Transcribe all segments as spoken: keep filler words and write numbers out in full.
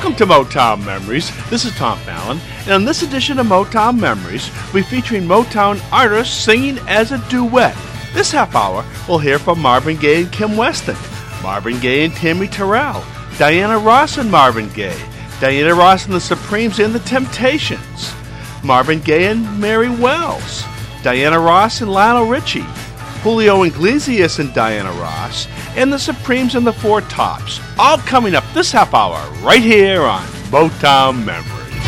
Welcome to Motown Memories. This is Tom Fallon, and on this edition of Motown Memories, we're featuring Motown artists singing as a duet. This half hour, we'll hear from Marvin Gaye and Kim Weston, Marvin Gaye and Tammy Terrell, Diana Ross and Marvin Gaye, Diana Ross and the Supremes and the Temptations, Marvin Gaye and Mary Wells, Diana Ross and Lionel Richie, Julio Iglesias and Diana Ross, and the Supremes and the Four Tops. All coming up this half hour right here on Motown Memories.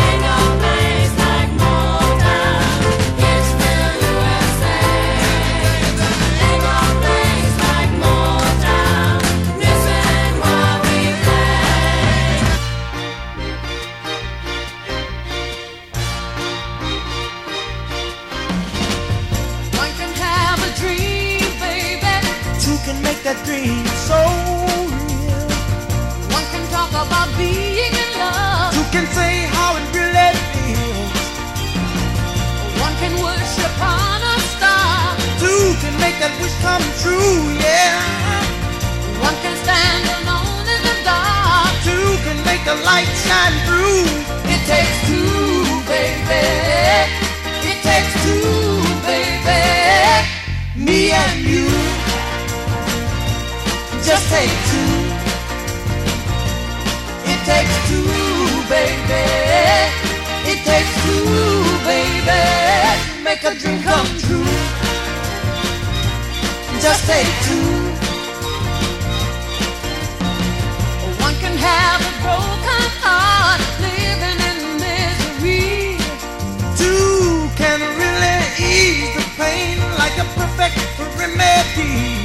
That dream so real. One can talk about being in love. Two can say how it really feels. One can worship on a star. Two can make that wish come true, yeah. One can stand alone in the dark. Two can make the light shine through. It takes two, baby. It takes two, baby. Me and you. Just take two. It takes two, baby. It takes two, baby. Make a dream come true. Just take two. One can have a broken heart, living in misery. Two can really ease the pain like a perfect remedy.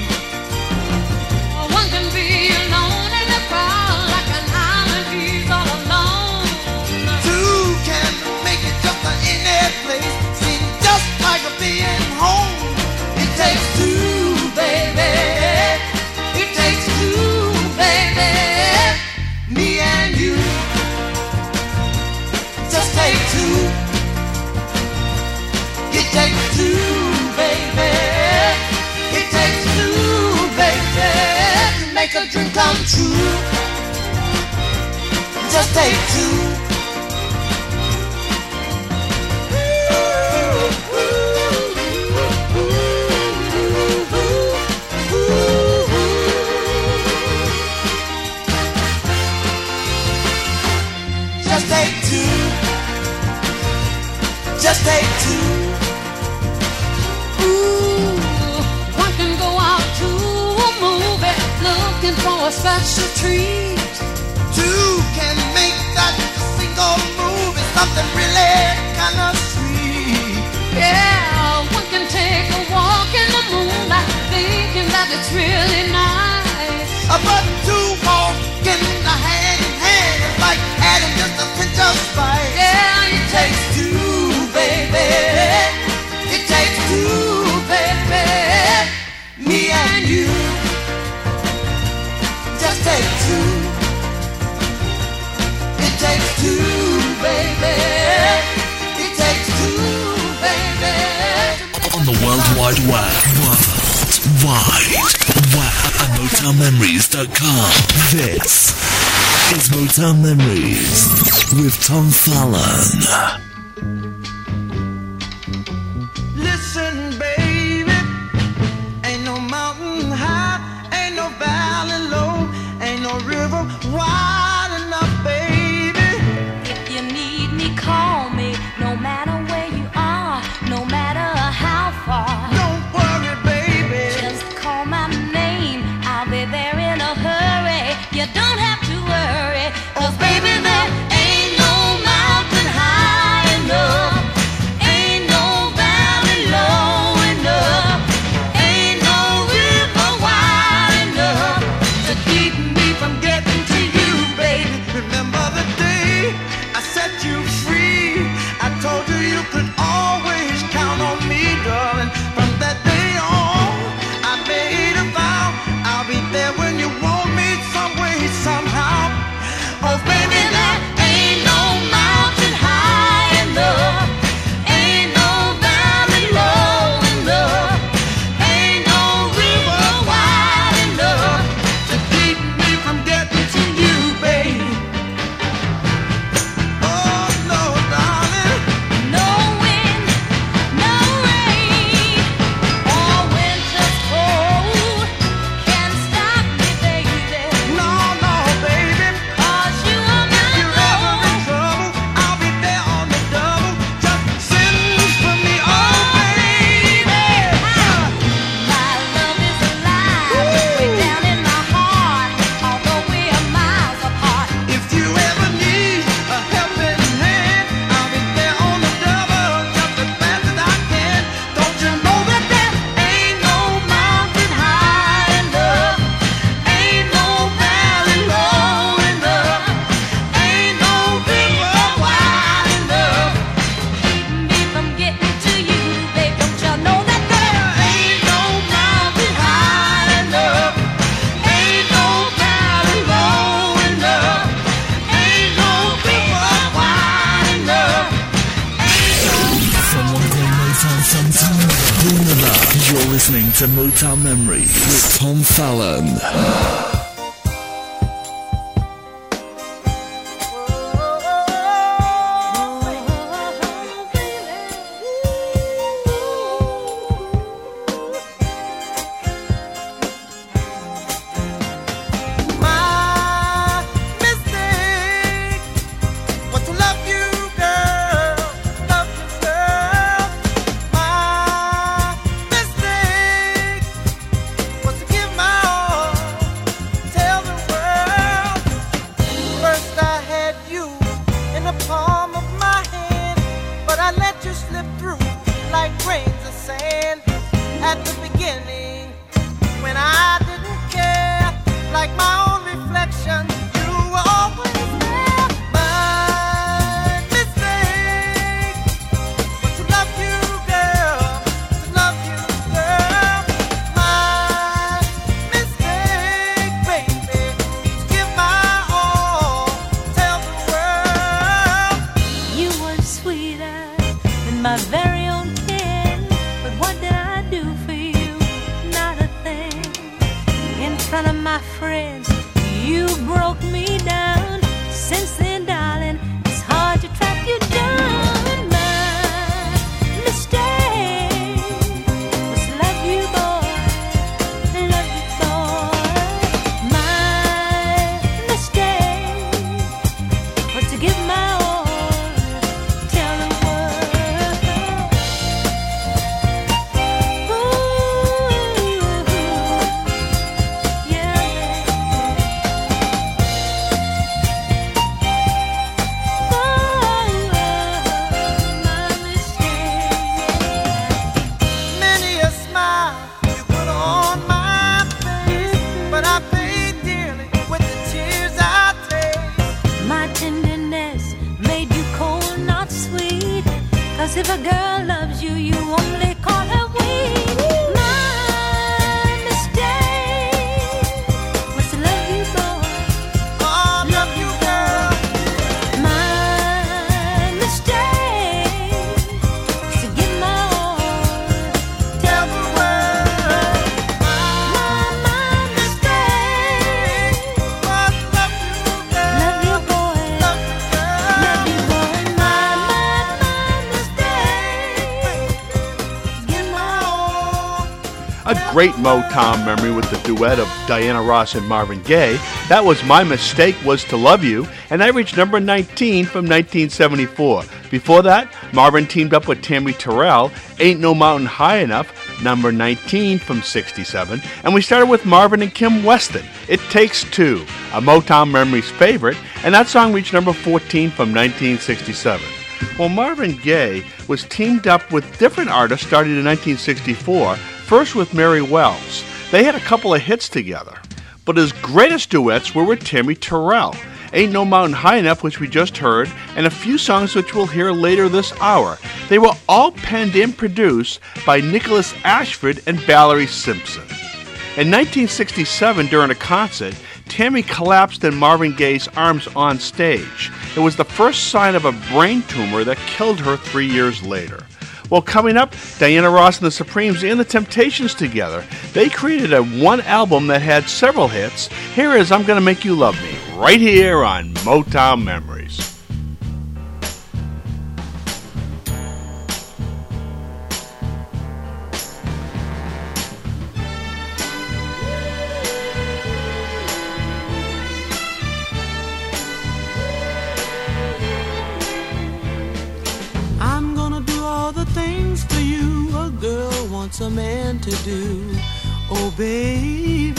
Can be alone in the crowd like an island, he's all alone. Two can make it just any place, seem just like a being home. It takes two, baby. It takes two, baby. Me and you. Just take two. It takes two, baby. It takes two, baby. Make a dream come true. Just take two. Ooh, ooh, ooh, ooh, ooh. Just take two. Just take two. Ooh, one can go out to a movie looking for a special treat. Two can make that single movie something really kind of sweet. Yeah, one can take a walk in the moonlight thinking that it's really nice. But two walking hand in hand is like adding just a pinch of spice. Yeah, it takes two, baby. It takes two, baby. Me and you. Just take two. It takes two, baby. It takes two, baby. On the World Wide Web. World Wide Web at Motown Memories dot com. This is Motown Memories with Tom Fallon. Listen, baby. Ain't no mountain high, ain't no valley low, ain't no river wide enough, baby. If you need me, call me. No matter where you are, no matter how far. Don't worry, baby. Just call my name, I'll be there in a hurry. You don't have to worry, 'cause baby, there ain't no mountain high enough, ain't no valley low enough, ain't no river wide enough to keep me from getting to you, You're listening to Motown Memories with Tom Fallon. Great Motown memory with the duet of Diana Ross and Marvin Gaye. That was My Mistake Was to Love You, and that reached number nineteen from nineteen seventy-four. Before that, Marvin teamed up with Tammy Terrell, Ain't No Mountain High Enough, number nineteen from sixty-seven. And we started with Marvin and Kim Weston, It Takes Two, a Motown Memories favorite, and that song reached number fourteen from nineteen sixty-seven. Well, Marvin Gaye was teamed up with different artists starting in nineteen sixty-four, first with Mary Wells. They had a couple of hits together, but his greatest duets were with Tammy Terrell, Ain't No Mountain High Enough, which we just heard, and a few songs which we'll hear later this hour. They were all penned and produced by Nicholas Ashford and Valerie Simpson. In nineteen sixty-seven, during a concert, Tammy collapsed in Marvin Gaye's arms on stage. It was the first sign of a brain tumor that killed her three years later. Well, coming up, Diana Ross and the Supremes and the Temptations together. They created a one album that had several hits. Here is I'm Gonna Make You Love Me, right here on Motown Memories. A man to do, oh baby,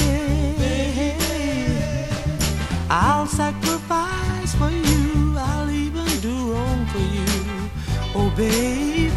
I'll sacrifice for you, I'll even do wrong for you, oh baby.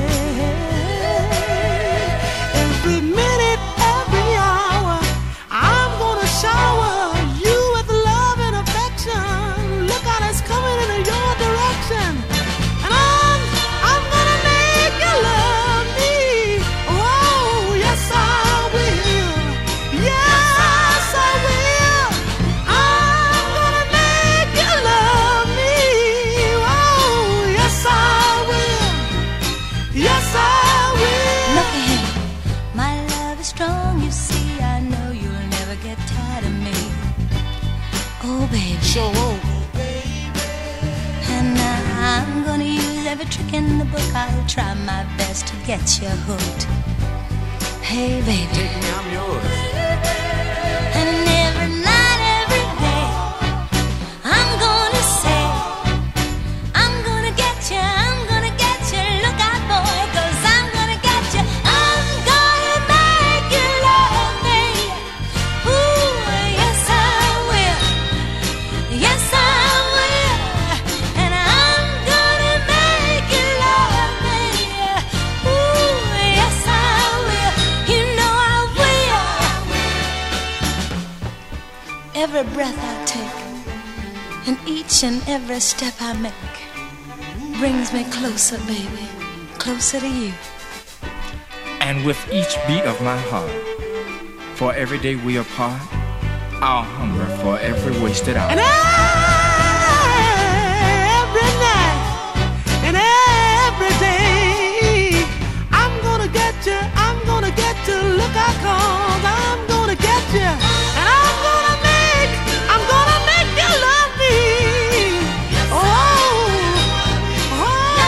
Every minute, every hour, I'm gonna shower you with love and affection. Look out, it's coming in your direction. And I'm, I'm gonna make you love me. Yes, I will. Yes, I will. I'm gonna make you love me. Oh, yes, I will. trick in the book. I'll try my best to get you hooked. Hey, baby. Take me, I'm yours. And every night, every day, I'm gonna say, I'm gonna get you, I'm gonna get you. Look out, boy, 'cause I'm gonna get you. I'm gonna make you love me. Ooh, yes I will. Yes I will. And I'm gonna make you love me. Ooh, yes I will. You know I will. Every breath I take and each and every step I make brings me closer, baby, closer to you. And with each beat of my heart, for every day we apart, I'll hunger for every wasted hour. And every night and every day, I'm gonna get you, I'm gonna get you. Look out, 'cause I'm gonna get you. And I'm gonna make, I'm gonna make you love me. Oh, oh,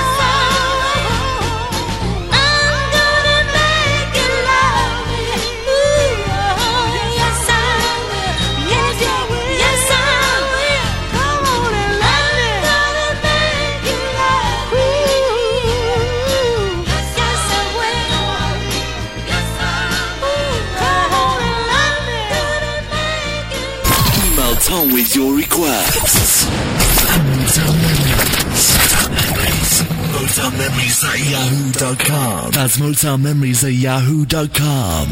I'm gonna make you love me. Ooh, oh, yes I will. Yes, yes I will. come on and love me. I'm gonna make you love me. Yes, yes I will. Yes I will. Come on and love me. I'm gonna make you love me. Email Tom with your requests. Motown Memories. Motown Memories at yahoo dot com. That's Motown Memories at yahoo dot com.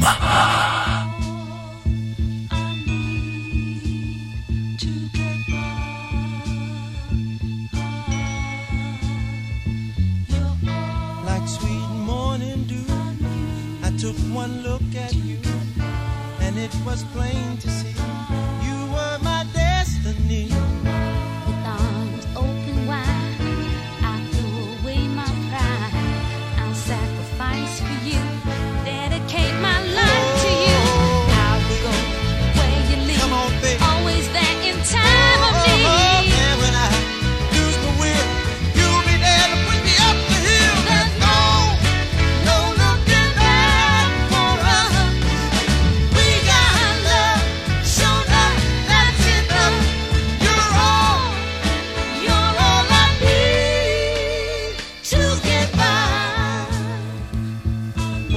Like sweet morning dew, I took one look at you, and it was plain to see you were my destiny. With arms open wide, I threw away my pride. I'll sacrifice for you, dedicate my life to you. I'll go where you lead, Come on, baby. always there in time of need. And when I lose my will, you'll be there to push me up the hill. There's no, no looking back for us. We got love, show love, that's enough. You're all, You're all I need to get by. oh,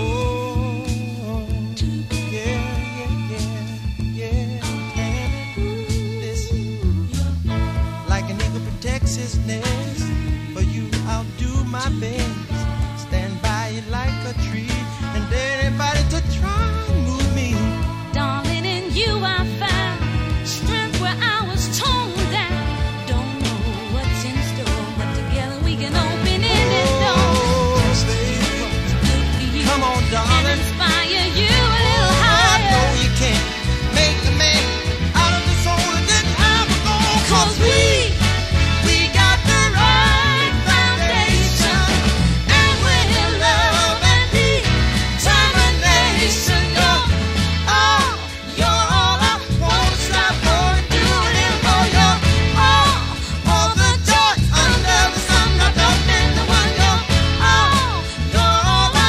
yeah, yeah, yeah, yeah. And listen, like an eagle protects his nest, for you I'll do my best. Stand by you like a tree, and dare anybody to try and move me. Darling, in you I found strength where I was torn down. Don't know what's in store, but together we can open any door. Oh, baby, Good for you come on, and darling. inspire you a little I know higher. you can't make a man out of the soul that didn't have a goal. 'Cause we, we got the right foundation, and with love and determination, you're all, you're all I want to strive for and do it for. You're all, all the joy under the sun, wrapped up in the one. You're all, you're all I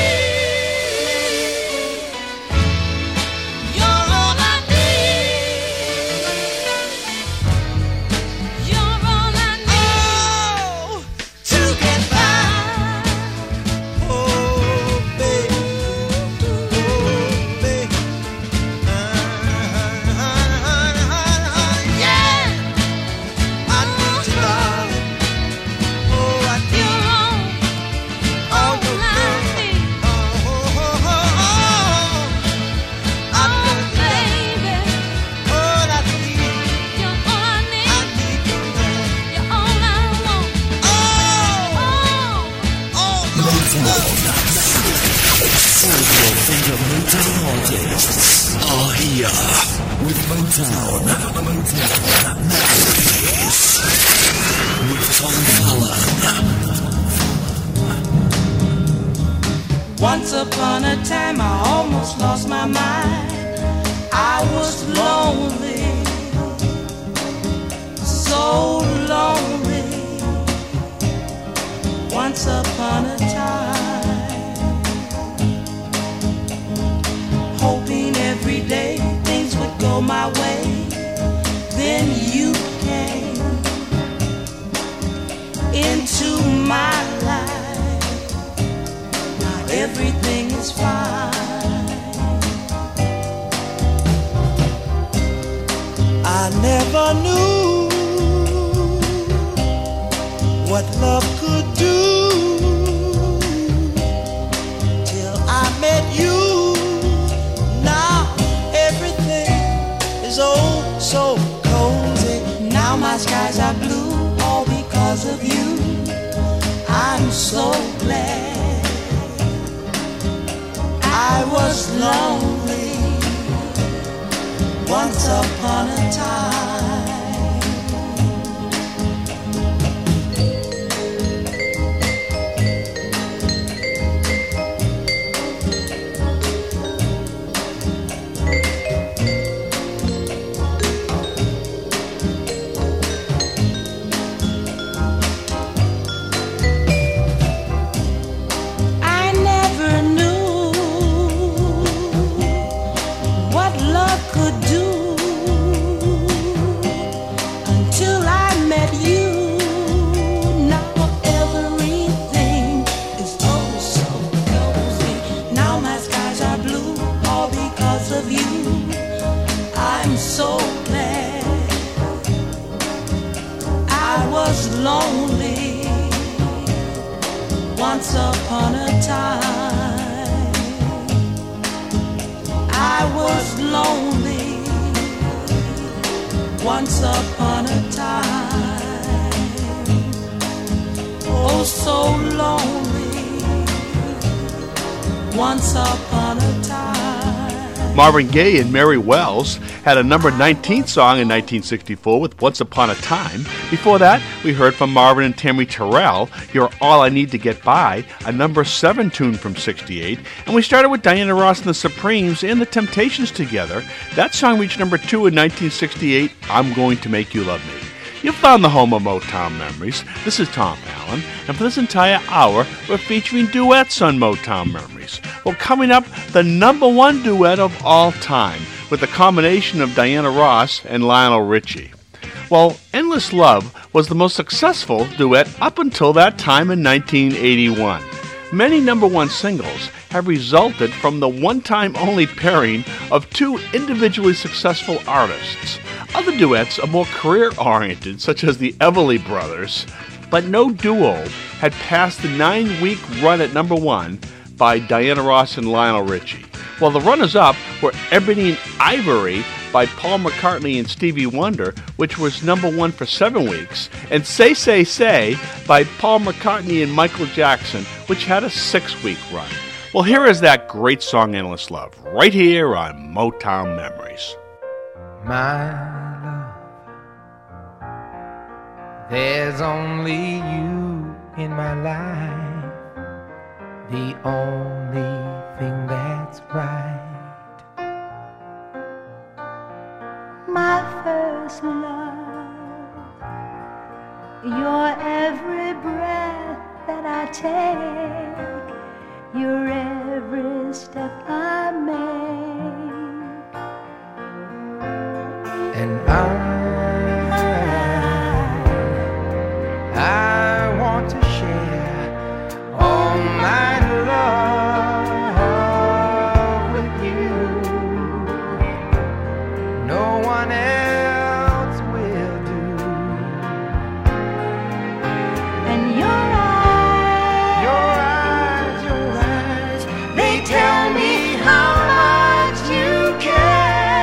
need. You're all I need. You're all I need Oh, to get by. Oh, baby. Oh, baby. Uh, yeah. I need you, darling. Oh, I need You're all, all all your I love. need. Oh, oh, oh, oh, oh. I Oh, need you, baby, all I need. you're all I I need. need your love. You're all I want. Oh, Oh. oh, your love. All your favorite Motown artists are here with Motown. Motown Memories with Tom Fallon. Once upon a time I almost lost my mind. I was lonely, so lonely. once upon a time, hoping every day things would go my way. Then you came into my life. Now everything is fine. I never knew what love could do till I met you. Now everything is oh so cozy. Now my skies are blue, all because of you. I'm so glad. I was lonely once upon a time. Lonely once upon a time. I was lonely once upon a time. Oh, so lonely once upon a time. Marvin Gaye and Mary Wells had a number nineteen song in nineteen sixty-four with Once Upon a Time. Before that, we heard from Marvin and Tammy Terrell, You're All I Need to Get By, a number seven tune from sixty-eight. And we started with Diana Ross and the Supremes and the Temptations together. That song reached number two in nineteen sixty-eight, I'm Going to Make You Love Me. You found the home of Motown Memories. This is Tom Allen, and for this entire hour, we're featuring duets on Motown Memories. Well, coming up, the number one duet of all time, with the combination of Diana Ross and Lionel Richie. Well, Endless Love was the most successful duet up until that time in nineteen eighty-one. Many number one singles have resulted from the one-time only pairing of two individually successful artists. Other duets are more career-oriented, such as the Everly Brothers, but no duo had passed the nine-week run at number one by Diana Ross and Lionel Richie. Well, the runners-up were Ebony and Ivory by Paul McCartney and Stevie Wonder, which was number one for seven weeks, and Say, Say, Say by Paul McCartney and Michael Jackson, which had a six-week run. Well, here is that great song, Endless Love, right here on Motown Memories. My love, there's only you in my life, the only thing that's right. My first love, your every breath that I take, your every step I make. And I, I want to share all my love with you. No one else will do. And your eyes, your eyes, your eyes, they tell me how much you care.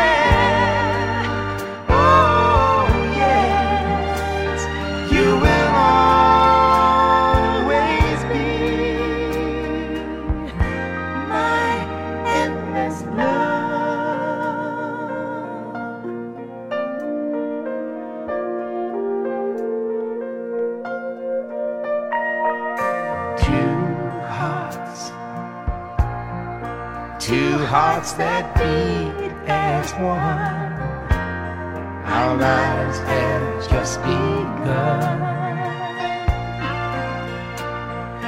Hearts that beat as one. Our lives have just begun.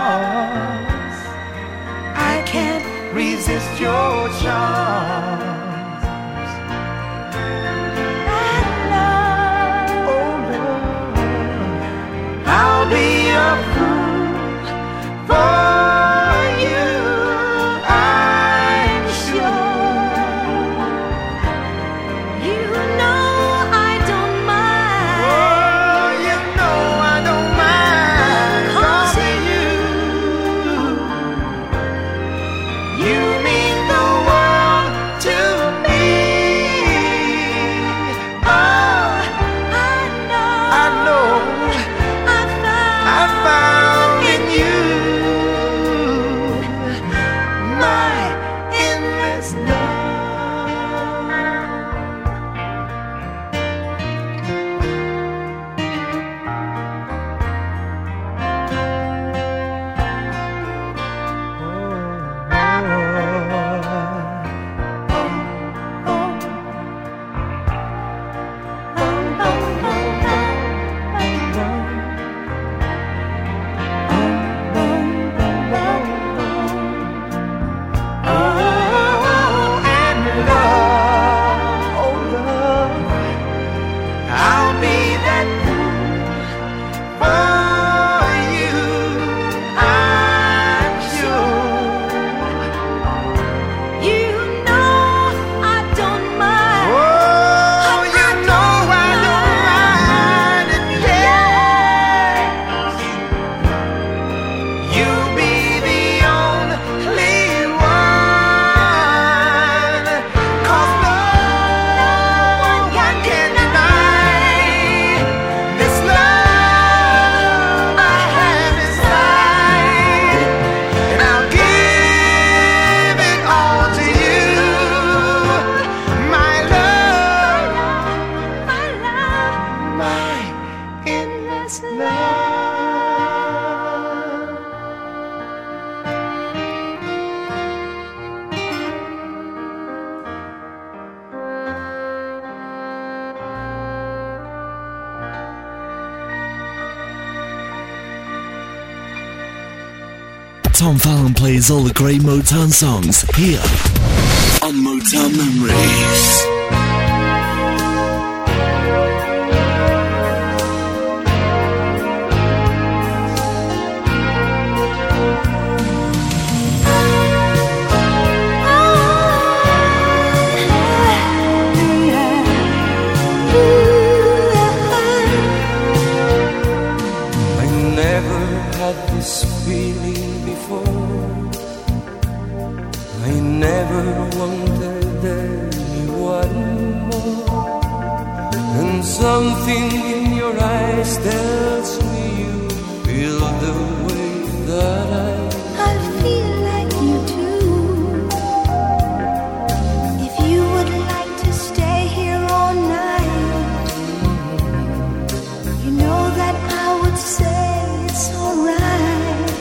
'cause I can't resist your charms. And love, oh love, I'll be a fool for you, I'm sure. You know I don't mind. Oh, you know I don't mind. 'Cause you, you mean the world to me. Oh, I know. I know I found. I found in you my endless love. Oh, and love, oh love, I'll be that fool for you, I'm sure. You know I don't mind. Oh, you know I don't mind, and yes, you be the only one. 'Cause no one can deny this love I have inside, and I'll give it all to you, my love, My love. my endless love. Tom Fallon plays all the great Motown songs here on Motown Memories. I never had this feeling before. I never wanted anyone more. And something in your eyes tells me you feel the way that I I feel like you do. If you would like to stay here all night, you know that I would say it's alright.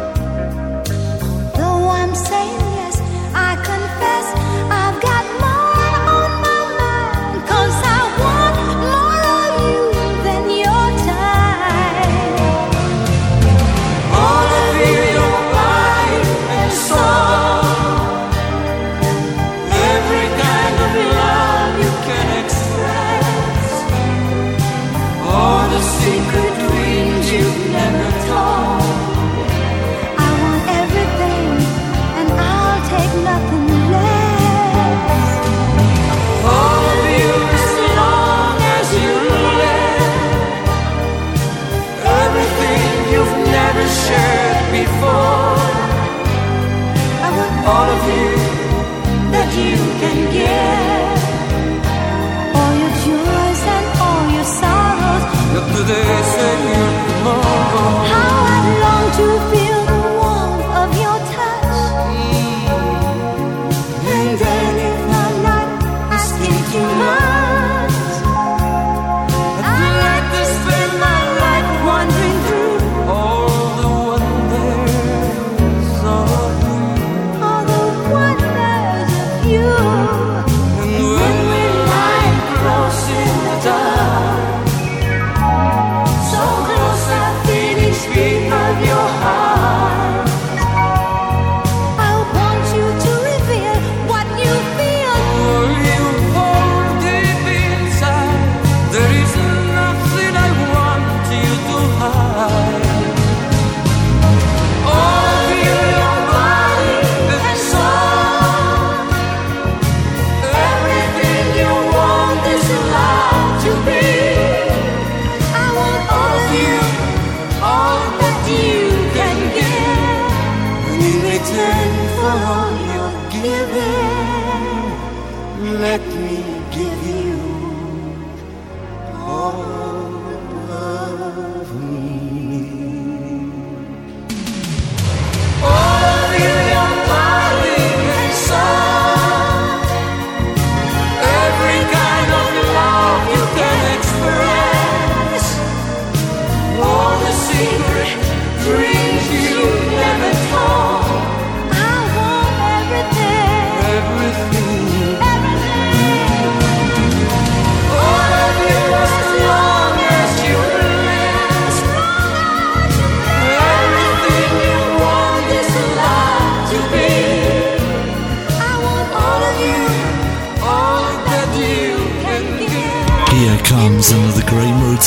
Though I'm saying yes, I confess I've got more on my mind. 'Cause I want more of you than your time. all I feel your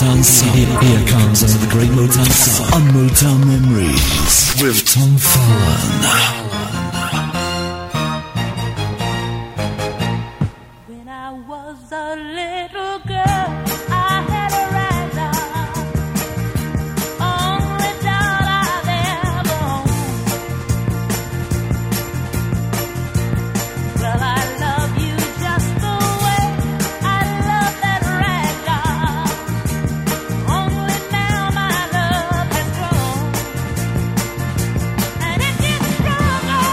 Motown Sound. Here, here comes another great Motown Sound on Motown Memories with Tom Fallon. When I was a little girl, I had a rag doll, only doll I've ever owned. Well, I love you just the way I love that rag doll. Only now my love has grown, and it gets stronger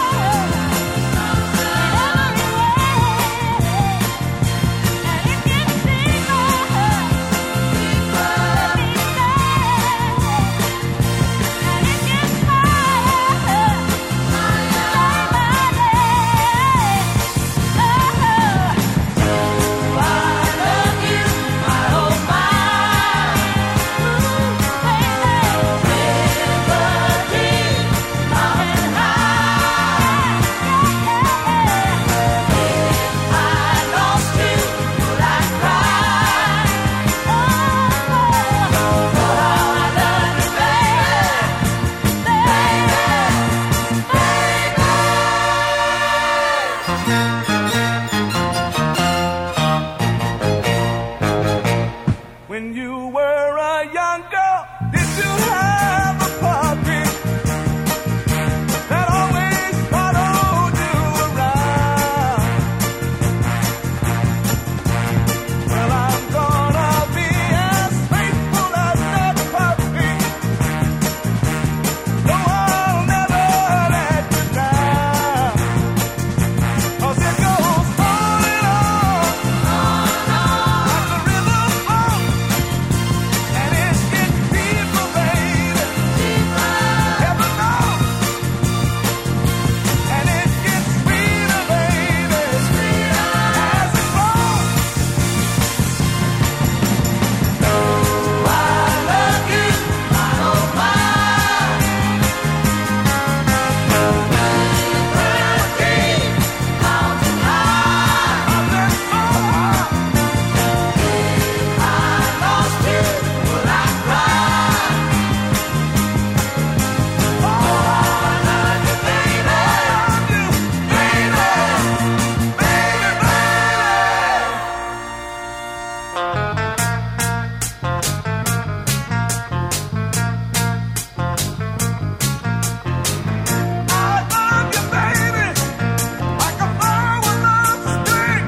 in every way. And it gets deeper, deeper, let me say. And it gets higher, higher, day by day. Oh, I love you, my oh my. Ooh, baby, river deep, mountain high. If I lost you, would I cry? Oh, but I love you, baby, When you were a young girl, did you have a puppy that always followed you around? Well, I'm gonna be as faithful as that puppy. No, I'll never let you down. 'Cause it goes on and on, like the river flows. And it gets deeper, baby, deeper, heaven knows. And it gets sweeter, baby, sweeter as it grows. I love you, my oh my. River deep, mountain high, mountain so high. If I lost you, would I cry? Oh, I love you, baby, I love you, baby, baby, I love you, baby, like a flower loves a spring.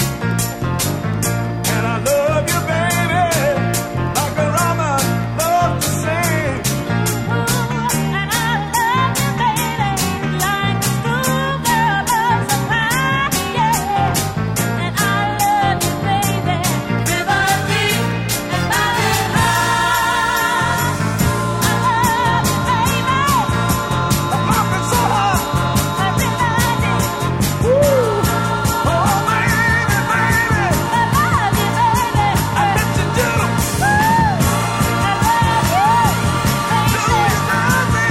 And I love you, baby, like a robin loves to sing. and I love you, baby, like a schoolgirl loves a pie, yeah. And I love you, baby, river deep and mountain high. I love you, baby, I'm laughing so hard. every night. Oh, baby, baby, I love you, baby. I bet you do. I love you, Do you baby. love me?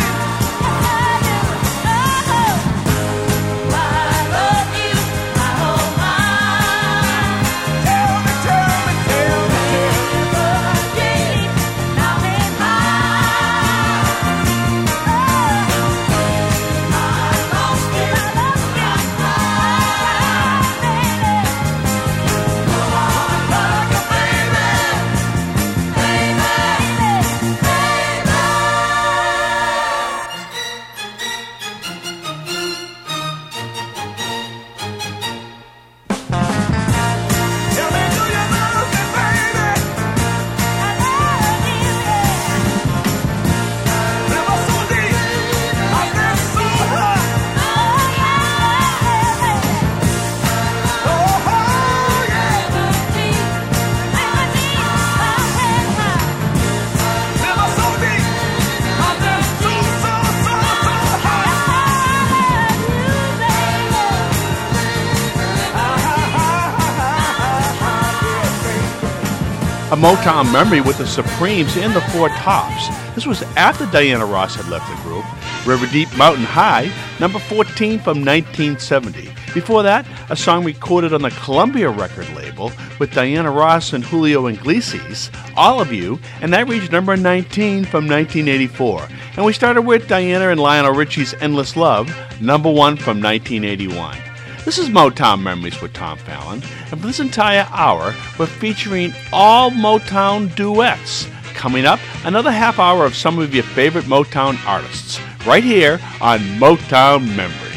Tell me, tell me, tell me, tell me. Like a baby, tell me, do you love me, baby? River so deep, I get so high. Oh, yeah. River so deep, I get so, so, so, so A Motown memory with the Supremes and the Four Tops. This was after Diana Ross had left the group. River Deep Mountain High, number fourteen from nineteen seventy. Before that, a song recorded on the Columbia record label with Diana Ross and Julio Iglesias, All of You, and that reached number nineteen from nineteen eighty-four. And we started with Diana and Lionel Richie's Endless Love, number one from nineteen eighty-one. This is Motown Memories with Tom Fallon, and for this entire hour, we're featuring all Motown duets. Coming up, another half hour of some of your favorite Motown artists, right here on Motown Memories.